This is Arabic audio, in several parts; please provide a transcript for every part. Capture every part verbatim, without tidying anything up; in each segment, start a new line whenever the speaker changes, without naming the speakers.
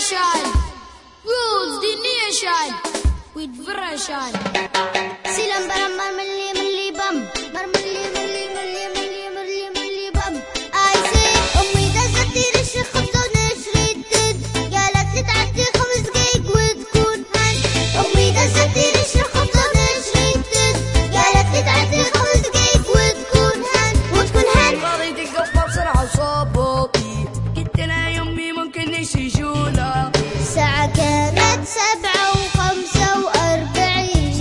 generation rules the nation with version.
Silang barang marmali mali bam, marmali mali mali mali mali mali bam. I say أمي دزت ترش خبزة ونشري التد، قالت لي تعدي خمس دقايق وتكون هان. أمي دزت ترش خبزة ونشري التد، قالت لي تعدي خمس دقايق وتكون هان وتكون هان.
قضيت القفة بسرعة وصوبوطي، قلت لها يمي ممكن نمشي جولة.
الساعة كانت سبعة وخمسة وأربعين،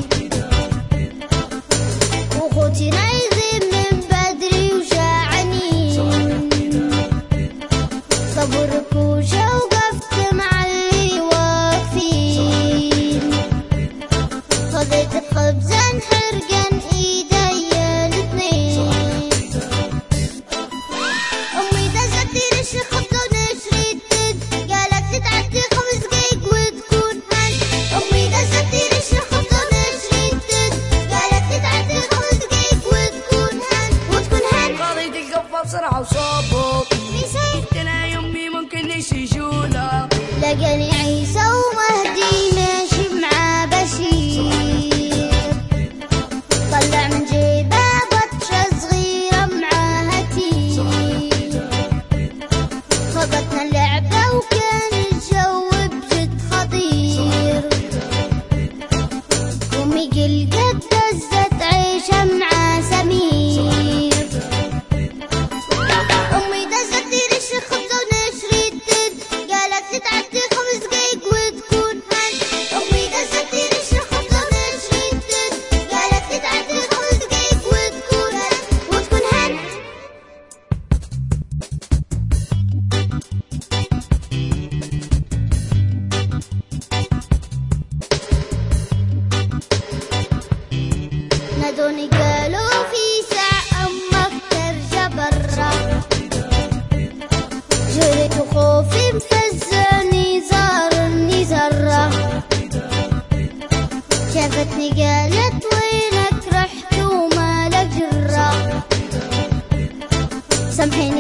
وخوتي نايضين من بدري وجاعنين. صبرك وجا وقفت مع اللي واقفين، خذيت الخبزة انحرقن ايديا الاثنين. أمي دزت ترش الخبزة ونشري التد، قالت لي تعدي خمس دقايق وتكون هان. أمي دزت ترش الخبزة ونشري التد، قالت لي تعدي خمس دقايق وتكون هان وتكون هان.
قضيت القفة بسرعة وصوبوطي، قلت لها يمي ممكن نمشي جولة.
لقاني عيسى ومهدي ماشي مع بشير، طلع من جيبه بطشة صغيرة معاها تير. خبطنا اللعبة وكان الجو بجد خطير، أمي قلقت دزت عيشة مع سمير. أمي دزت ترش الخبزة ونشري التد، قالت لي تعدي خمس دقايق وتكون هان. أمي دزت ترش الخبزة ونشري التد، قالت لي تعدي خمس دقايق وتكون هان وتكون هان. نادوني قالوا في ساعة أمك ترجع برا، جريت وخوفي مفزعني زارني زرة. شافتني قالت وينك رحت ومالك جرة، سامحيني